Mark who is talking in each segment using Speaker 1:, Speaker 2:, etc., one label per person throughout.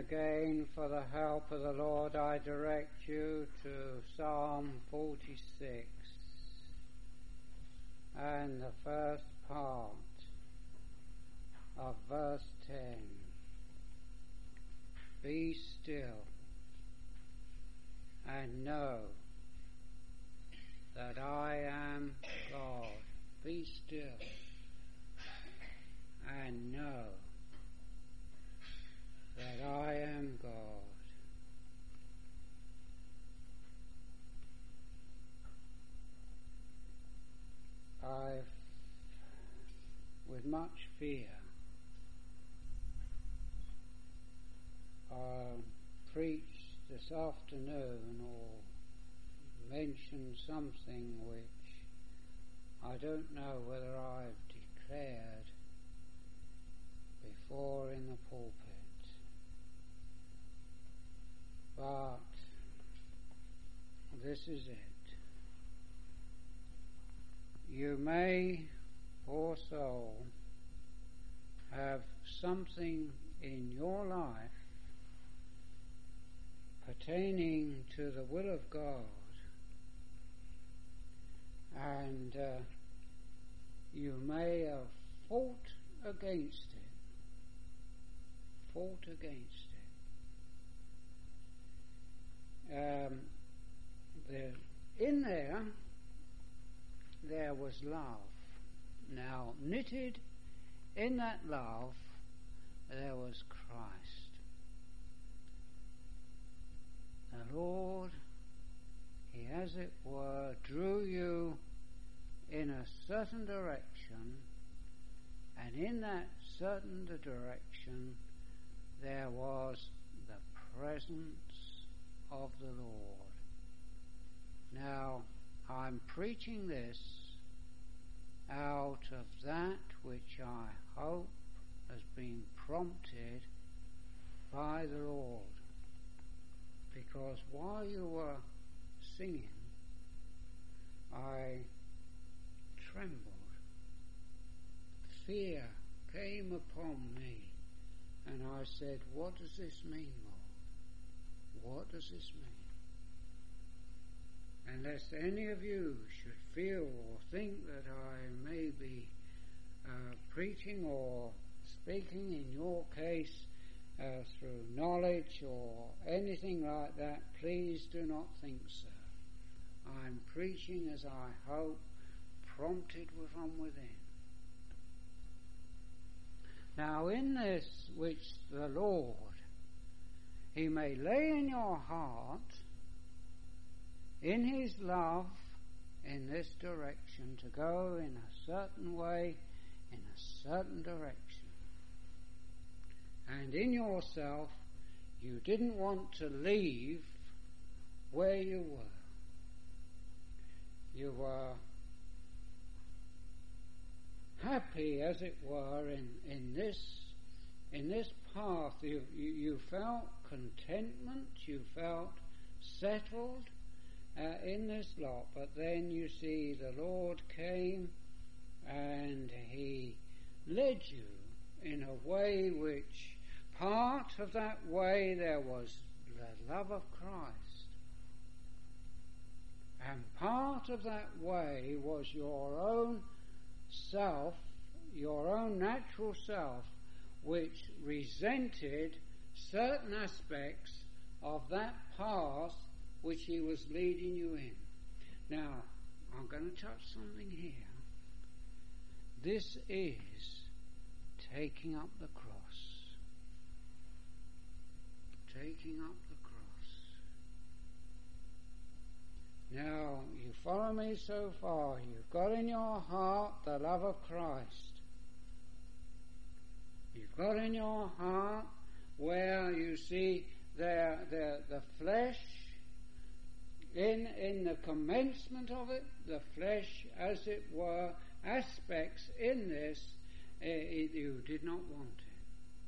Speaker 1: again, for the help of the Lord, I direct you to Psalm 46 and the first part of verse 10. Be still and know that I am God. Be still and know that I am God. I've, with much fear, preached this afternoon or mentioned something which I don't know whether I've declared before in the pulpit. But this is it. You may, poor soul, have something in your life pertaining to the will of God, and you may have fought against it. In there was love. Now, knitted in that love, there was Christ. The Lord, He, as it were, drew you in a certain direction, and in that certain direction there was the presence of the Lord. Now, I'm preaching this out of that which I hope has been prompted by the Lord, because while you were singing, I trembled. Fear came upon me, and I said, what does this mean, Lord? What does this mean? And lest any of you should feel or think that I may be preaching or speaking in your case through knowledge or anything like that, please do not think so. I'm preaching, as I hope, prompted from within. Now, in this which the Lord, He may lay in your heart, in His love, in this direction, to go in a certain way, in a certain direction. And in yourself, you didn't want to leave where you were. You were happy, as it were, in this path. You felt contentment, you felt settled in this lot. But then you see the Lord came and He led you in a way which, part of that way, there was the love of Christ, and part of that way was your own self, your own natural self, which resented certain aspects of that path which He was leading you in. Now, I'm going to touch something here. This is taking up the cross. Taking up the cross. Now, you follow me so far. You've got in your heart the love of Christ. You've got in your heart where you see the flesh, in the commencement of it, the flesh, as it were, aspects in this, you did not want it.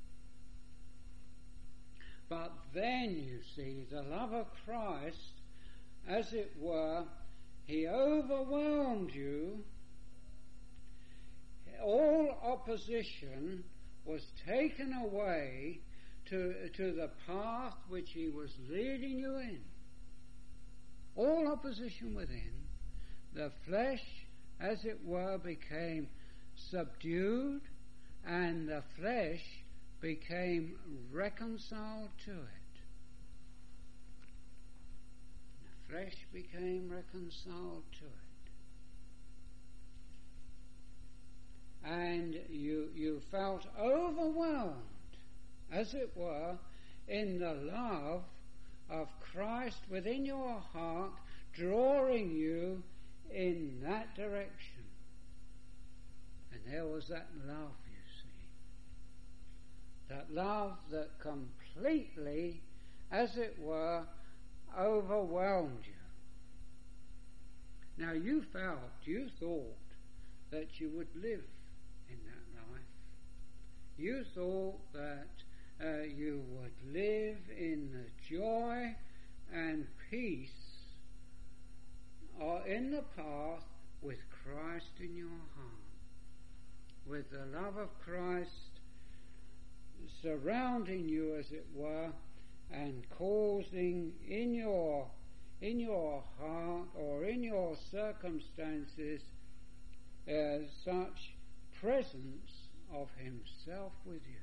Speaker 1: But then you see the love of Christ, as it were, He overwhelmed you. All opposition was taken away to the path which he was leading you in. All opposition within, the flesh, as it were, became subdued, and the flesh became reconciled to it. The flesh became reconciled to it. And you felt overwhelmed, as it were, in the love of Christ within your heart, drawing you in that direction. And there was that love, you see. That love that completely, as it were, overwhelmed you. Now you thought that you would live in that life. You thought that you would live in the joy and peace or in the path with Christ in your heart, with the love of Christ surrounding you, as it were, and causing in your heart or in your circumstances such presence of himself with you.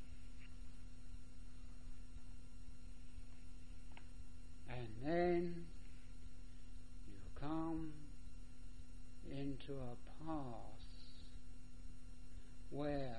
Speaker 1: And then you come into a path where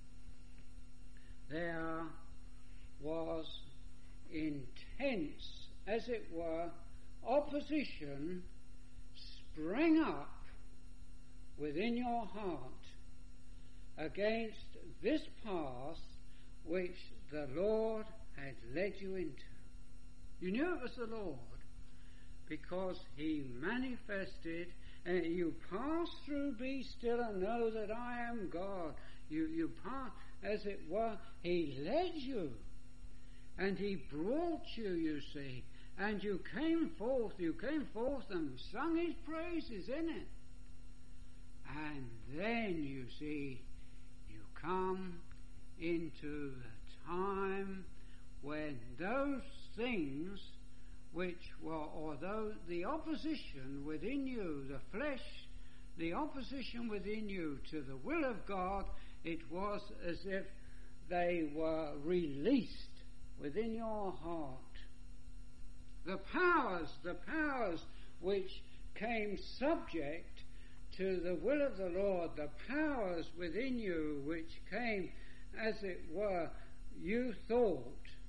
Speaker 1: there was intense, as it were, opposition sprang up within your heart against this path which the Lord had led you into. You knew it was the Lord because he manifested, and you pass through, be still and know that I am God. You pass, as it were, he led you and he brought you, you see, and you came forth and sung his praises in it. And then, you see, you come into the time when those things which were, or the opposition within you, the flesh, the opposition within you to the will of God, it was as if they were released within your heart. The powers which came subject to the will of the Lord, the powers within you which came, as it were, you thought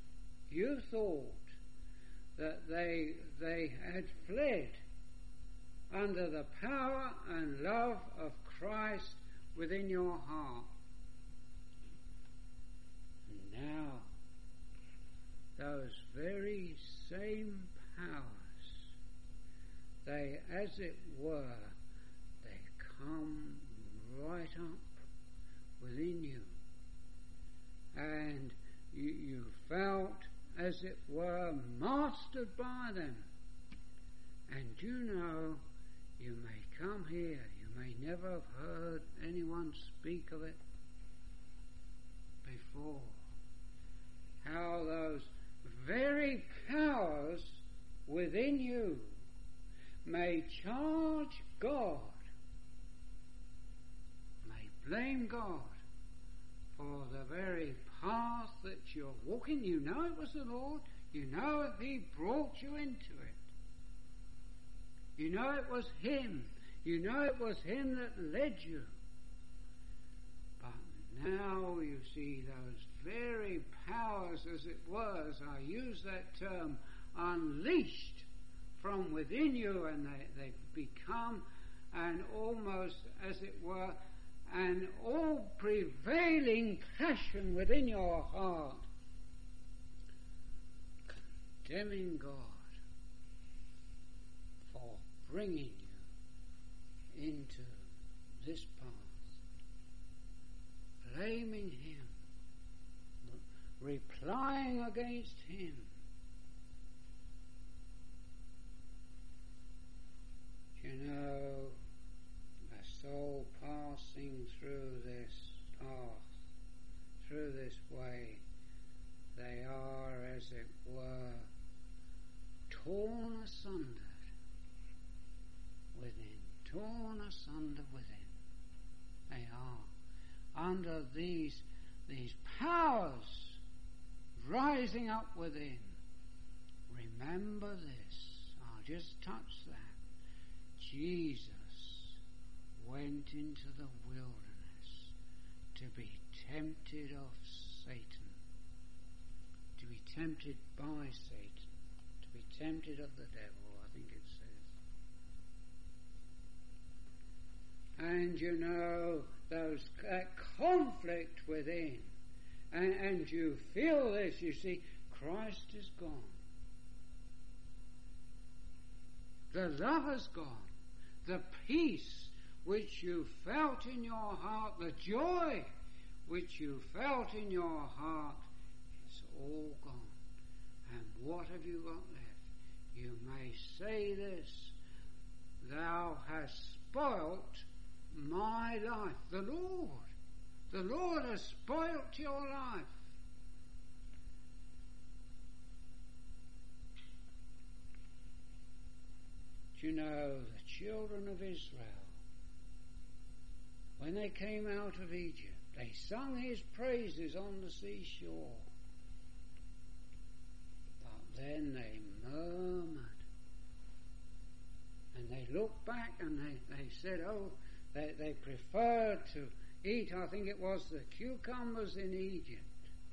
Speaker 1: that they had fled under the power and love of Christ within your heart. And now, those very same powers, they, as it were, they come right up within you. And you felt, as it were, mastered by them. And you know, you may come here, you may never have heard anyone speak of it before. How those very powers within you may charge God, may blame God for the very path that you're walking. You know it was the Lord. You know he brought you into it. You know it was him. You know it was him that led you. But now you see those very powers, as it was, I use that term, unleashed from within you, and they become an almost, as it were, an all-prevailing passion within your heart, condemning God for bringing you into this path, blaming him, replying against him. You know, a soul passing through this path, through this way, they are, as it were, torn asunder within. Torn asunder within. They are under these powers rising up within. Remember this. I'll just touch that. Jesus went into the wilderness to be tempted of Satan, to be tempted by Satan, to be tempted of the devil, I think it says. And you know, that conflict within, and you feel this, you see, Christ is gone. The love has gone. The peace which you felt in your heart, the joy which you felt in your heart, it's all gone. And what have you got left? You may say this: Thou hast spoilt my life. The Lord has spoilt your life. Do you know, the children of Israel, when they came out of Egypt, they sung his praises on the seashore. But then they murmured. And they looked back and they said, they preferred to eat, I think it was the cucumbers in Egypt.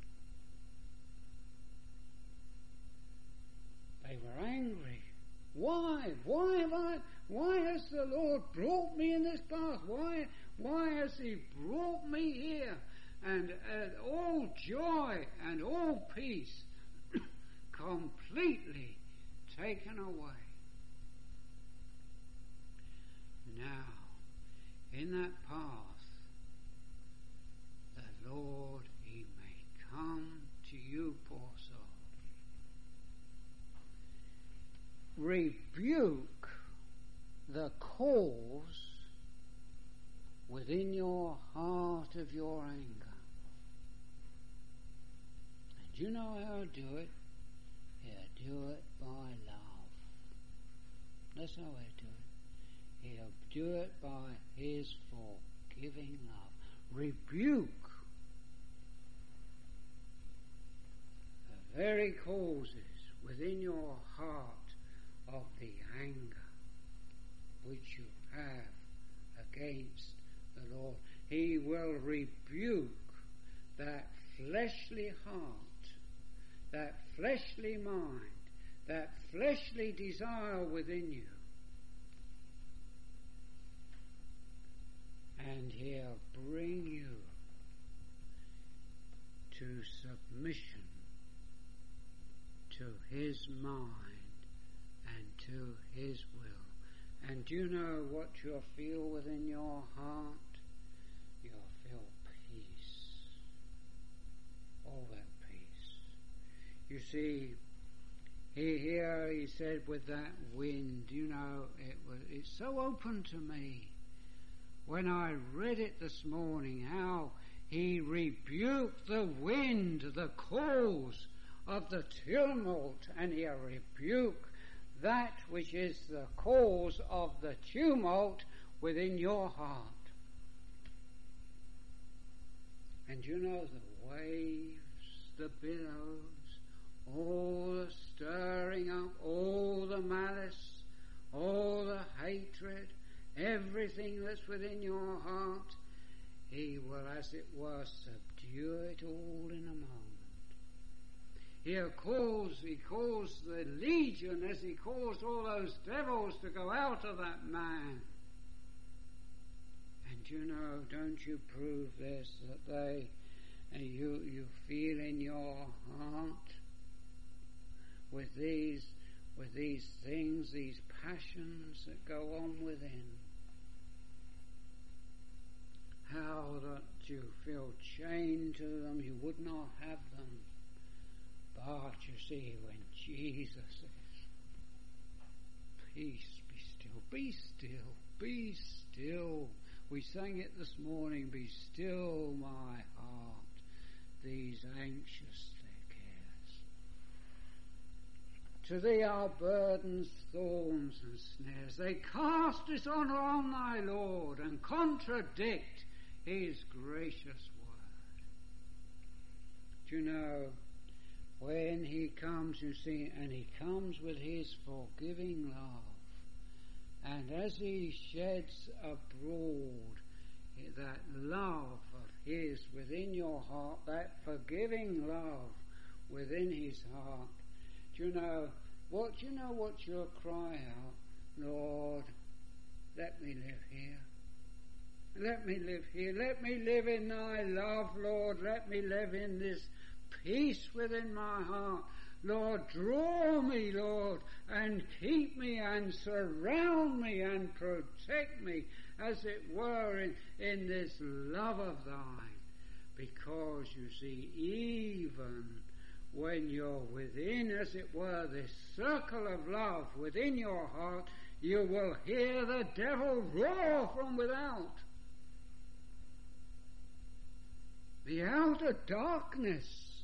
Speaker 1: They were angry. Why has the Lord brought me in this path? Why has he brought me here? And all joy and all peace completely taken away. Now, in that path, the Lord, he may come to you, poor soul. Rebuke the cause within your heart of your anger. And you know how to do it? He'll do it by love. That's how he'll do it. He'll do it by his forgiving love. Rebuke the very causes within your heart of the anger which you have against the Lord. He will rebuke that fleshly heart, that fleshly mind, that fleshly desire within you. And he'll bring you to submission to his mind and to his will. And do you know what you'll feel within your heart? You'll feel peace. All that peace. You see, here he said with that wind, you know, it's so open to me. When I read it this morning, how he rebuked the wind, the cause of the tumult, and he'll rebuke that which is the cause of the tumult within your heart. And you know, the waves, the billows, all the stirring up, all the malice, all the hatred, everything that's within your heart, he will, as it were, subdue it all in a moment. He calls the legion, as he caused all those devils to go out of that man. And you know, don't you prove this, that you feel in your heart with these things, these passions that go on within, how that you feel chained to them, you would not have them. But you see, when Jesus says, peace, be still, be still, be still. We sang it this morning, be still my heart, these anxious, they're To thee are burdens, thorns, and snares. They cast dishonour on thy Lord and contradict his gracious word. Do you know, when he comes, you see, and he comes with his forgiving love, and as he sheds abroad that love of his within your heart, that forgiving love within his heart, do you know what your cry out? Lord, let me live here. Let me live here. Let me live in thy love, Lord. Let me live in this peace within my heart. Lord, draw me, Lord, and keep me and surround me and protect me, as it were, in this love of thine. Because, you see, even when you're within, as it were, this circle of love within your heart, you will hear the devil roar from without. The outer darkness.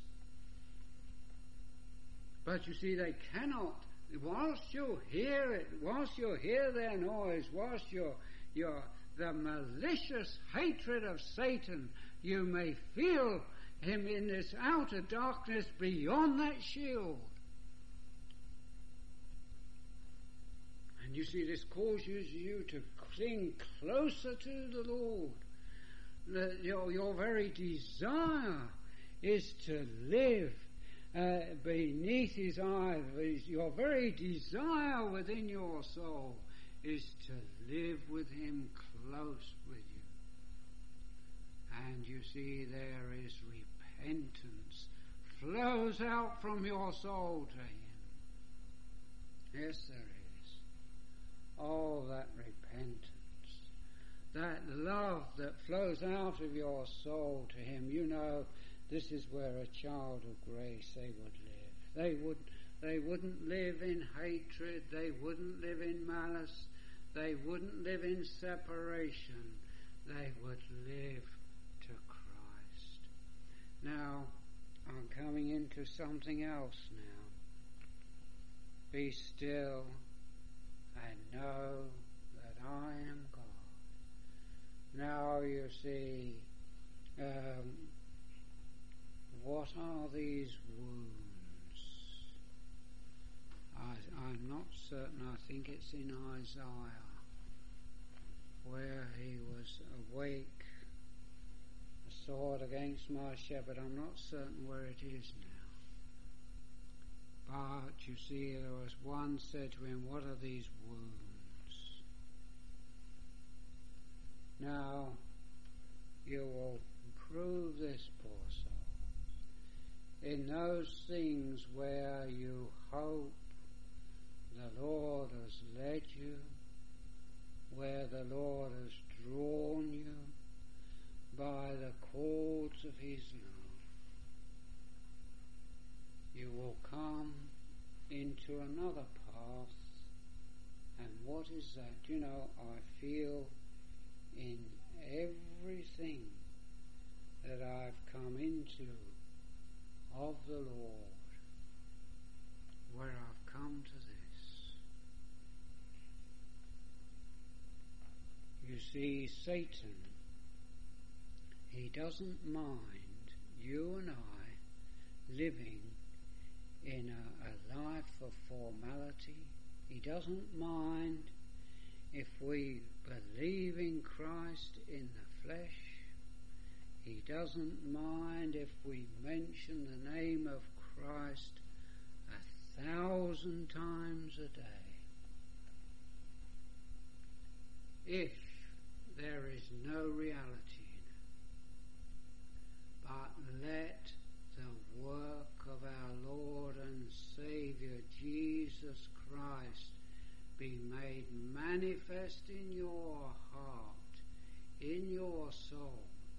Speaker 1: But you see, they cannot, whilst you hear it, whilst you hear their noise, whilst the malicious hatred of Satan, you may feel him in this outer darkness beyond that shield. And you see, this causes you to cling closer to the Lord. Your very desire is to live beneath his eye. Your very desire within your soul is to live with him, close with you. And you see, there is repentance flows out from your soul to him. Yes, there is. Oh, that repentance, that love that flows out of your soul to him. You know, this is where a child of grace, they would live. They wouldn't live in hatred. They wouldn't live in malice. They wouldn't live in separation. They would live to Christ. Now, I'm coming into something else now. Be still and know that I am God. Now you see, what are these wounds? I'm not certain. I think it's in Isaiah, where he was awake, a sword against my shepherd. I'm not certain where it is now. But you see, there was one said to him, what are these wounds? Now, you will prove this, poor soul, in those things where you hope the Lord has led you, where the Lord has drawn you by the cords of his love. You will come into another path, and what is that? You know, I feel in everything that I've come into of the Lord, where I've come to this. You see, Satan, he doesn't mind you and I living in a life of formality. He doesn't mind if we believe in Christ in the flesh. He doesn't mind if we mention the name of Christ 1,000 times a day. If there is no reality in it, but let the work of our Lord and Saviour Jesus Christ be made manifest in your heart, in your soul.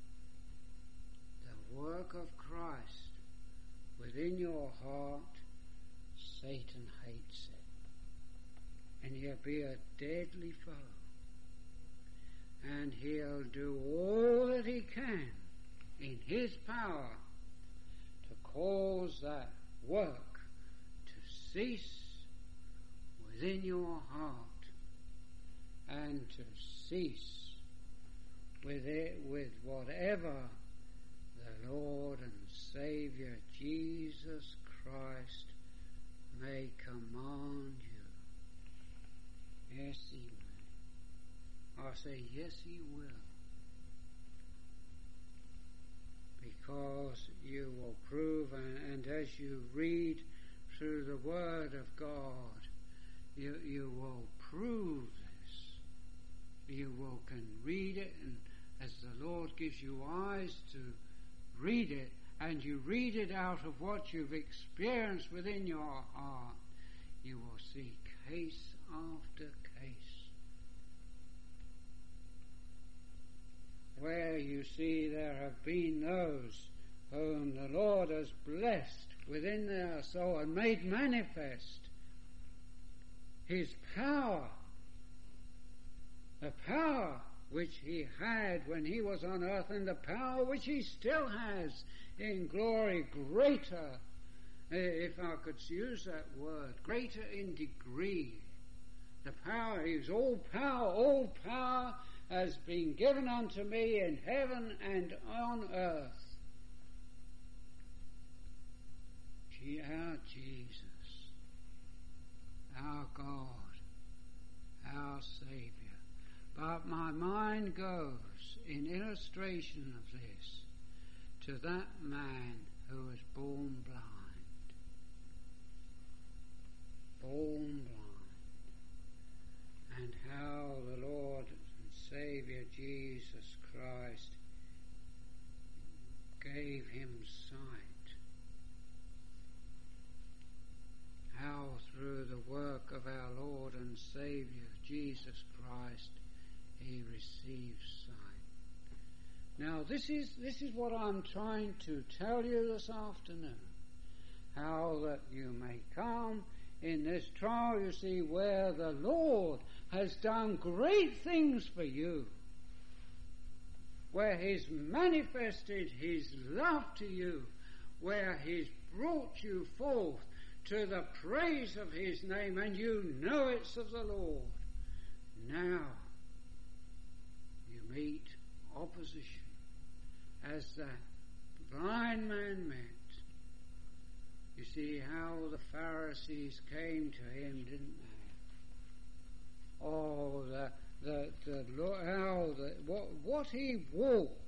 Speaker 1: The work of Christ within your heart, Satan hates it. And he'll be a deadly foe. And he'll do all that he can in his power to cause that work to cease within your heart and to cease with it, with whatever the Lord and Saviour Jesus Christ may command you. Yes, He may. I say, yes, He will. Because you will prove, and as you read through the Word of God, you will prove this. You can read it, and as the Lord gives you eyes to read it, and you read it out of what you've experienced within your heart, you will see case after case where you see there have been those whom the Lord has blessed within their soul and made manifest His power, the power which He had when He was on earth, and the power which He still has in glory, greater, if I could use that word, greater in degree. The power, He's all power has been given unto me in heaven and on earth. Our Jesus, our God, our Saviour. But my mind goes, in illustration of this, to that man who was born blind. Born blind. And how the Lord and Saviour Jesus Christ gave him sight. How through the work of our Lord and Saviour Jesus Christ he received sight. Now this is what I'm trying to tell you this afternoon. How that you may come in this trial, you see, where the Lord has done great things for you, where He's manifested His love to you, where He's brought you forth to the praise of His name, and you know it's of the Lord. Now you meet opposition, as that blind man met. You see how the Pharisees came to him, didn't they? Oh, what he walked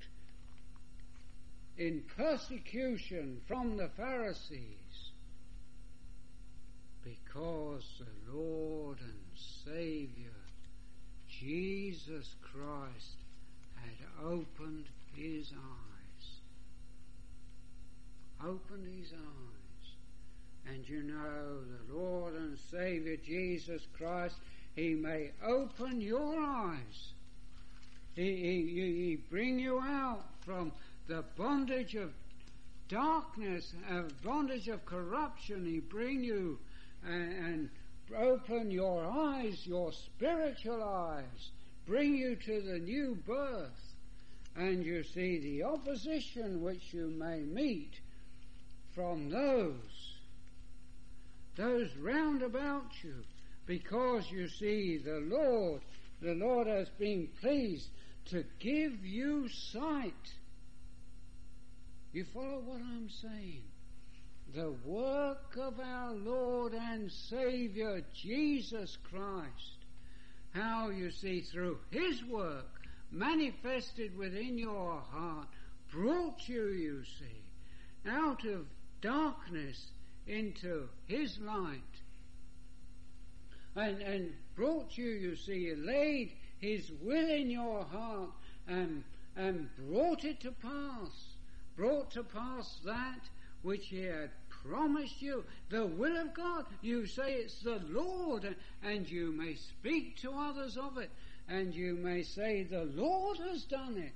Speaker 1: in persecution from the Pharisees, because the Lord and Saviour Jesus Christ had opened his eyes. Opened his eyes. And you know, the Lord and Saviour Jesus Christ, He may open your eyes. He bring you out from the bondage of darkness, bondage of corruption. He bring you and open your eyes, your spiritual eyes, bring you to the new birth. And you see the opposition which you may meet from those round about you, because you see the Lord has been pleased to give you sight. You follow what I'm saying? The work of our Lord and Saviour Jesus Christ, how you see through His work manifested within your heart, brought you, you see, out of darkness into His light, and brought you, you see, laid His will in your heart and brought it to pass, brought to pass that which He had promised you, the will of God. You say it's the Lord, and you may speak to others of it, and you may say the Lord has done it.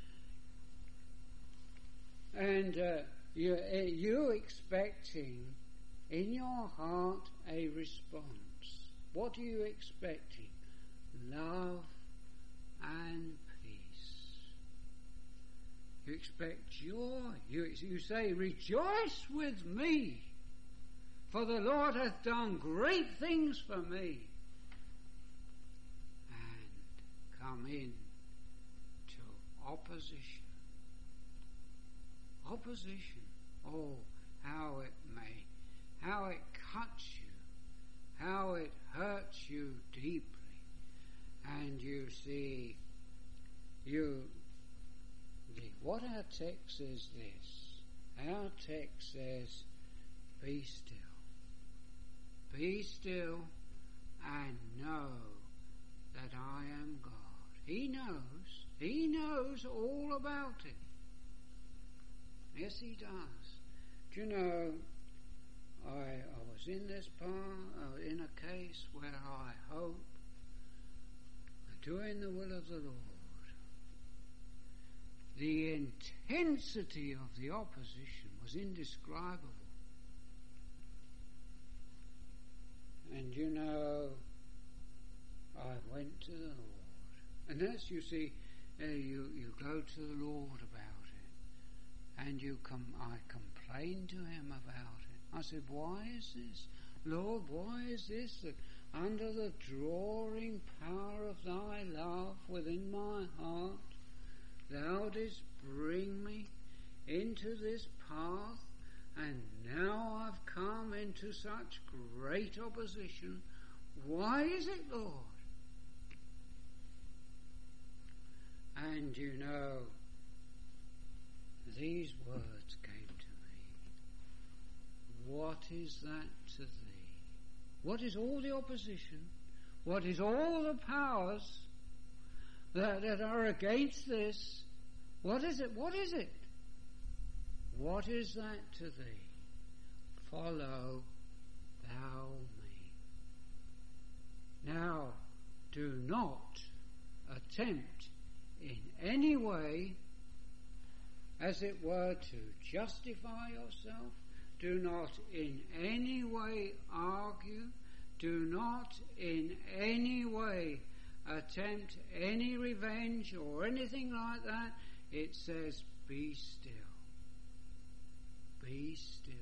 Speaker 1: And you expecting in your heart a response. What are you expecting? Love and peace. You expect joy. You say, rejoice with me. for the Lord hath done great things for me. And come in to opposition. Opposition. Oh, how it cuts you, how it hurts you deeply. And you see, what our text is this. Our text says, be still. Be still and know that I am God. He knows all about it. Yes, he does. Do you know, I was in this in a case where I hope doing the will of the Lord. The intensity of the opposition was indescribable. And you know, I went to the Lord. And as you see, you go to the Lord about it. And I complained to him about it. I said, why is this? Lord, why is this? That under the drawing power of thy love within my heart, thou didst bring me into this path, and now I've come into such great opposition. Why is it, Lord? And you know, these words came to me. What is that to thee? What is all the opposition? What is all the powers that are against this? What is it? What is it? What is that to thee? Follow thou me. Now, do not attempt in any way, as it were, to justify yourself. Do not in any way argue. Do not in any way attempt any revenge or anything like that. It says, be still. Be still.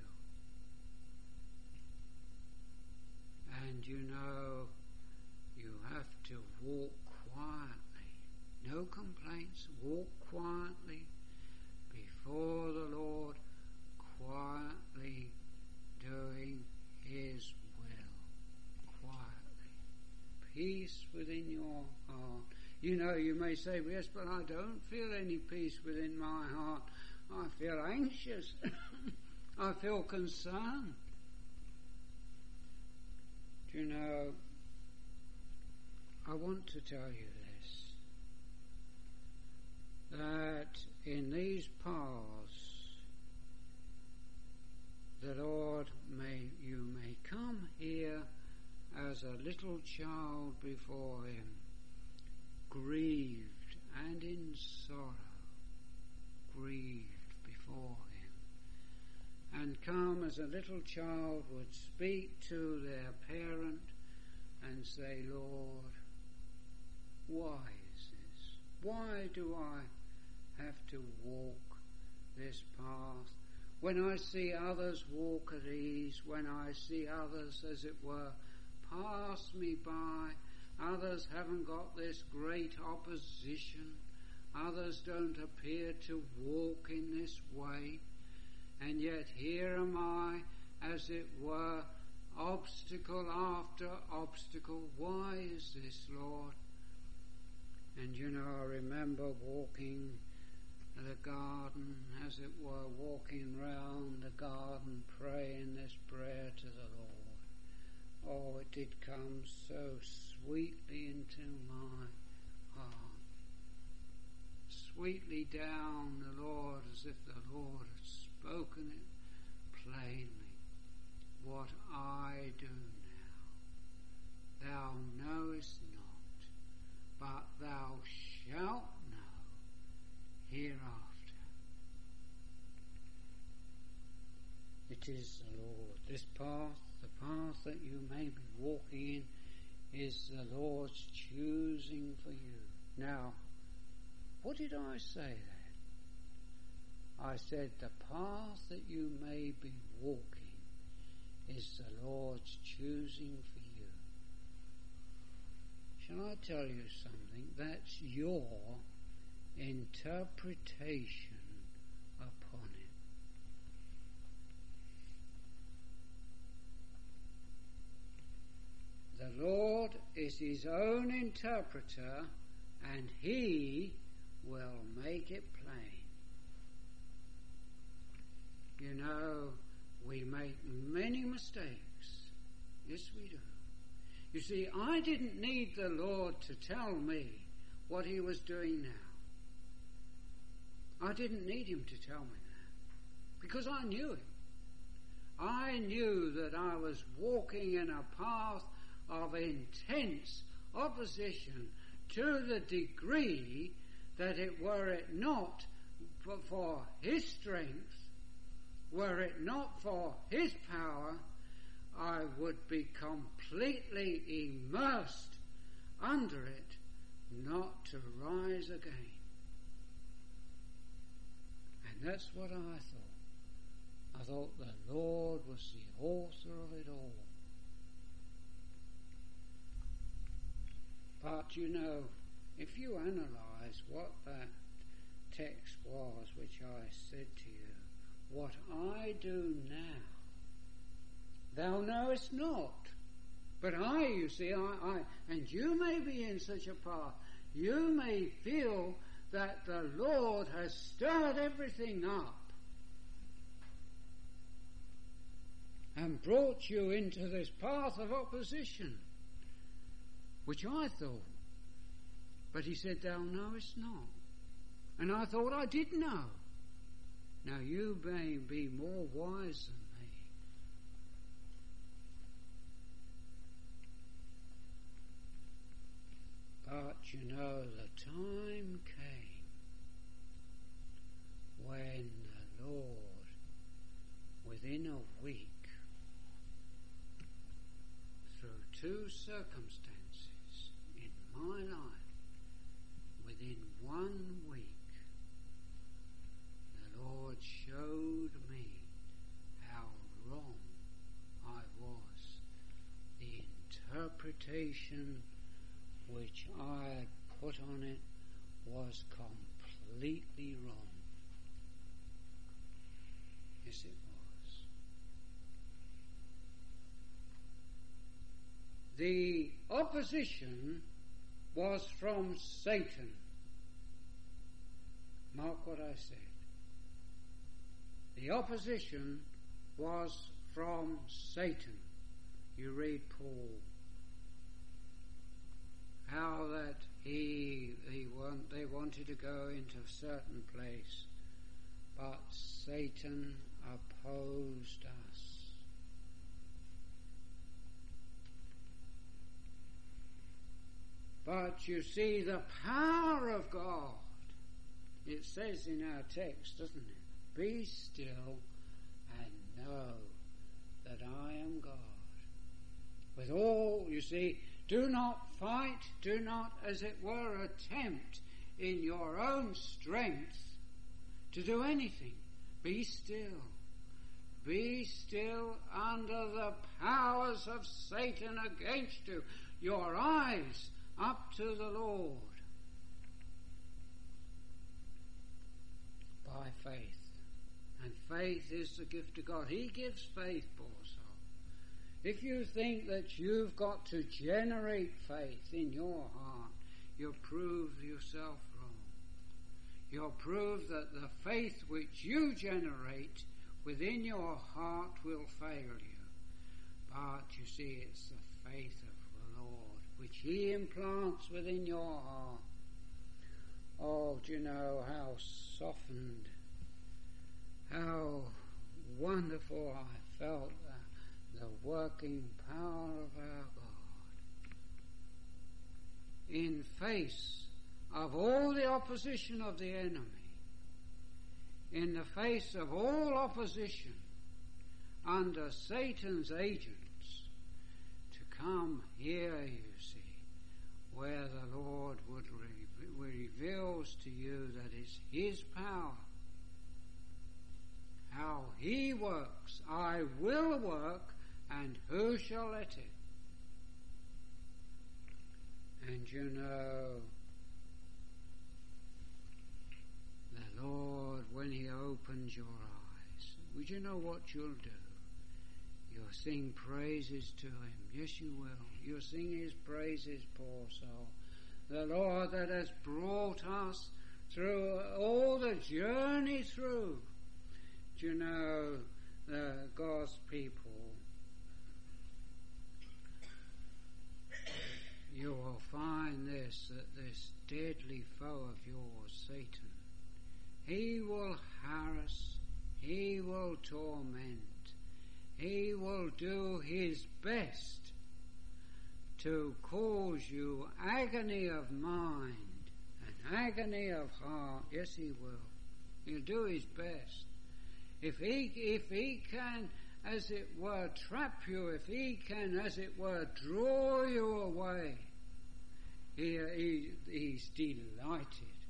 Speaker 1: And you know, you have to walk quietly. No complaints. Walk quietly before the Lord, quietly doing his will. Quietly. Peace within your heart. You know, you may say, yes, but I don't feel any peace within my heart. I feel anxious. I feel concerned. Do you know, I want to tell you this, that in these paths, the Lord you may come here as a little child before him, grieved and in sorrow, grieved before him, and come as a little child would speak to their parent and say, Lord, why is this? Why do I have to walk this path? When I see others walk at ease, when I see others, as it were, pass me by, others haven't got this great opposition, others don't appear to walk in this way, and yet here am I, as it were, obstacle after obstacle. Why is this, Lord? And you know, I remember walking the garden, as it were, walking round the garden, praying this prayer to the Lord. Oh, it did come so sweetly into my heart. Sweetly down the Lord, as if the Lord had spoken it plainly. What I do now, thou knowest not, but thou shalt know hereafter. It is the Lord. This path, the path that you may be walking in, is the Lord's choosing for you. Now, what did I say there? I said the path that you may be walking is the Lord's choosing for you. Shall I tell you something? That's your interpretation upon it. The Lord is his own interpreter, and he will make it plain. You know, we make many mistakes. Yes, we do. You see, I didn't need the Lord to tell me what he was doing now. I didn't need him to tell me that, because I knew it. I knew that I was walking in a path of intense opposition to the degree that were it not for his strength, were it not for his power, I would be completely immersed under it, not to rise again. And that's what I thought. I thought the Lord was the author of it all. But you know, if you analyse what that text was which I said to you, what I do now, thou knowest not. But I, you see, I, and you may be in such a path, you may feel that the Lord has stirred everything up and brought you into this path of opposition, which I thought. But he said, thou knowest not. And I thought I did know. Now you may be more wise than me. But you know, the time came when the Lord, within a week, through two circumstances in my life, within 1 week, the Lord showed me how wrong I was. The interpretation which I put on it was completely wrong. Yes, it was. The opposition was from Satan. Mark what I said. The opposition was from Satan. You read Paul, how that they wanted to go into a certain place, but Satan opposed us. But you see, the power of God, it says in our text, doesn't it? Be still and know that I am God. With all, you see, do not fight, do not, as it were, attempt in your own strength to do anything. Be still. Be still under the powers of Satan against you. Your eyes up to the Lord. By faith. And faith is the gift of God. He gives faith, poor soul. If you think that you've got to generate faith in your heart, you'll prove yourself wrong. You'll prove that the faith which you generate within your heart will fail you. But you see, it's the faith of the Lord which he implants within your heart. Oh, do you know how softened, how wonderful I felt the working power of our God. In face of all the opposition of the enemy, in the face of all opposition under Satan's agents, to come here, you see, where the Lord reveals to you that it's his power, how he works. I will work and who shall let it? And you know, the Lord, when He opens your eyes, would you know what you'll do? You'll sing praises to Him. Yes, you will. You'll sing His praises, poor soul. The Lord that has brought us through all the journey through. Do you know, God's people, you will find this, that this deadly foe of yours, Satan, he will harass, he will torment, he will do his best to cause you agony of mind and agony of heart. Yes, he will. He'll do his best. If he can, as it were, trap you, if he can, as it were, draw you away, he's delighted.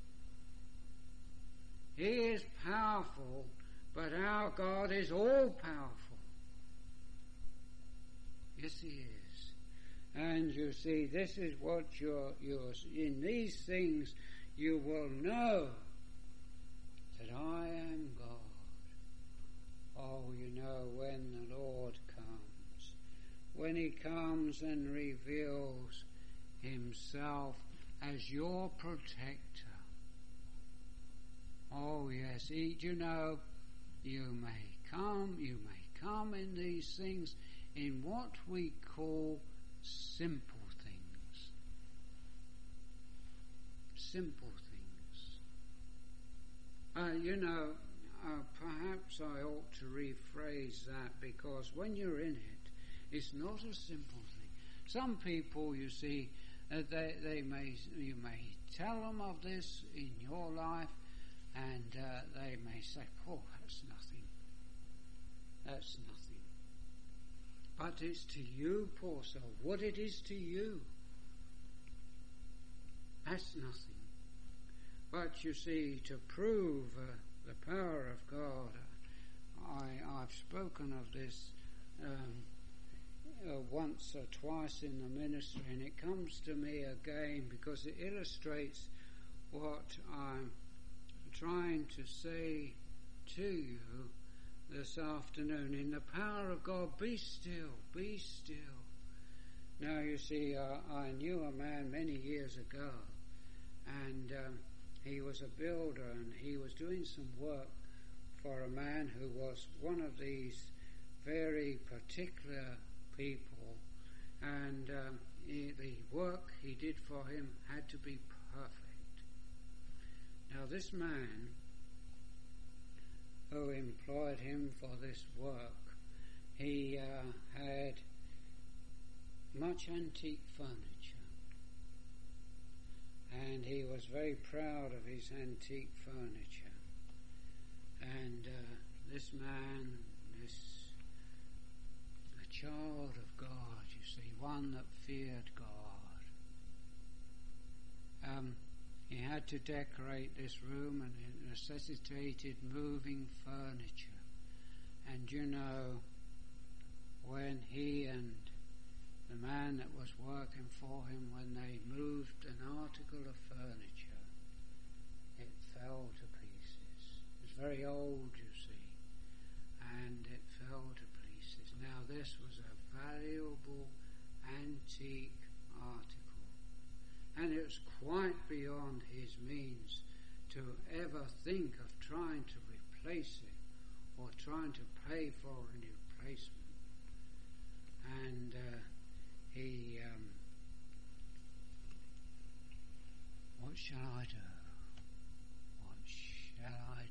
Speaker 1: He is powerful, but our God is all powerful. Yes, he is. And you see, this is what you're in these things you will know that I am God. Oh, you know, when the Lord comes, when he comes and reveals himself as your protector. Oh, yes, you know, you may come in these things in what we call simple things. Simple things. You know, perhaps I ought to rephrase that, because when you're in it, it's not a simple thing. Some people, you see, you may tell them of this in your life, and they may say, "Oh, that's nothing. That's nothing." But it's to you, poor soul, what it is to you. That's nothing. But you see, to prove the power of God, I've spoken of this once or twice in the ministry, and it comes to me again because it illustrates what I'm trying to say to you this afternoon. In the power of God, be still, be still. Now, you see, I knew a man many years ago, and he was a builder, and he was doing some work for a man who was one of these very particular people, and the work he did for him had to be perfect. Now, this man who employed him for this work, he had much antique furniture, and he was very proud of his antique furniture. And this man, a child of God, you see, one that feared God, he had to decorate this room, and it necessitated moving furniture. And you know, when he and the man that was working for him, when they moved an article of furniture, it fell to pieces. It was very old, you see, and it fell to pieces. Now, this was a valuable antique article, and it was quite beyond his means to ever think of trying to replace it or trying to pay for a replacement. And what shall I do? What shall I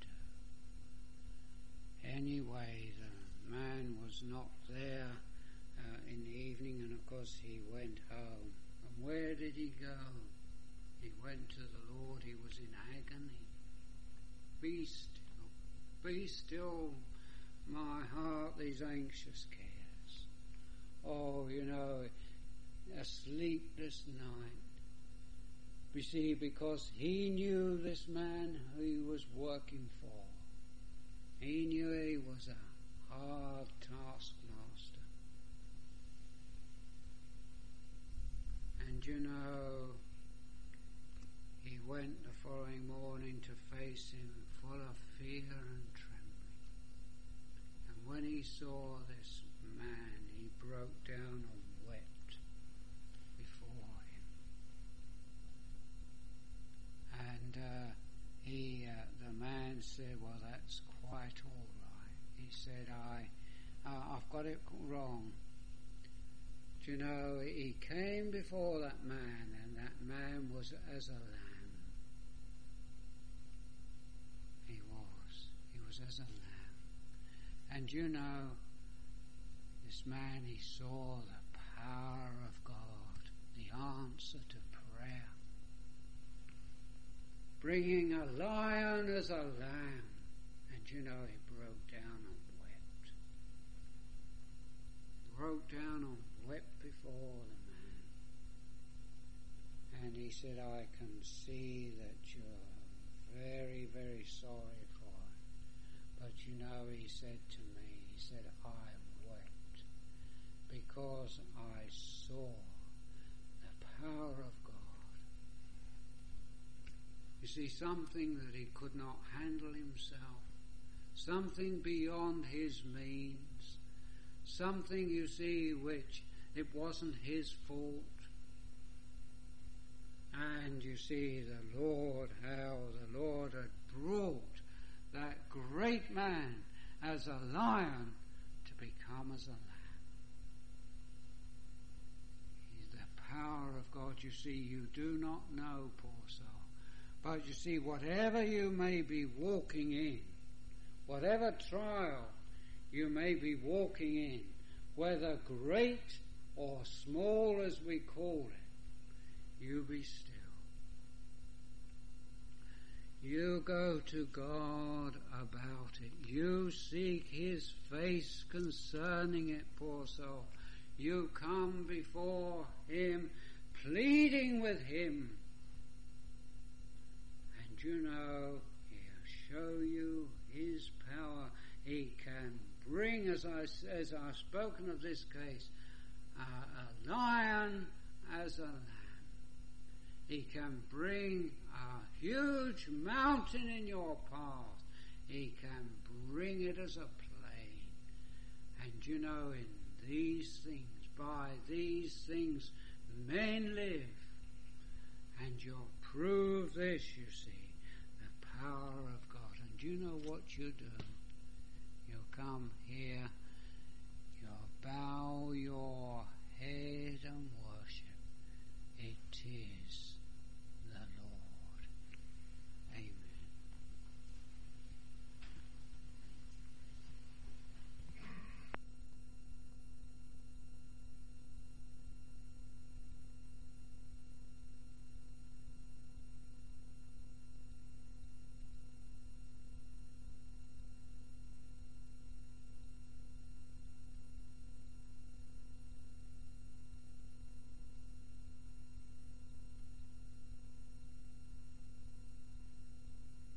Speaker 1: do? Anyway, the man was not there in the evening, and of course he went home. And where did he go? He went to the Lord. He was in agony. Be still, my heart, these anxious cares. Oh, you know, a sleepless night. You see, because he knew this man who he was working for. He knew he was a hard taskmaster. And you know, he went the following morning to face him full of fear and trembling. And when he saw this man, he broke down and wept before him. And the man said, well, that's quite all right. He said, I've got it wrong. Do you know, he came before that man, and that man was as a lamb. He was as a lamb. And you know, this man, he saw the power of God, the answer to prayer, bringing a lion as a lamb. And you know, he broke down and wept. Broke down and wept before the man. And he said, I can see that you're very, very sorry for it. But you know, he said to me, he said, I wept because I saw the power of God. You see, something that he could not handle himself, something beyond his means, something, you see, which it wasn't his fault. And you see the Lord, how the Lord had brought that great man as a lion to become as a lamb. The power of God, you see, you do not know, poor soul. But you see, whatever you may be walking in, whatever trial you may be walking in, whether great or small as we call it, you be still. You go to God about it. You seek his face concerning it, poor soul. You come before him, pleading with him. And you know, he'll show you his power. He can bring, as I've spoken of this case, a lion as a lamb. He can bring a huge mountain in your path. He can bring it as a plain. And you know, in these things, by these things, men live. And you'll prove this, you see, the power of God. And you know what you do? You'll come here, you'll bow your head and worship. It is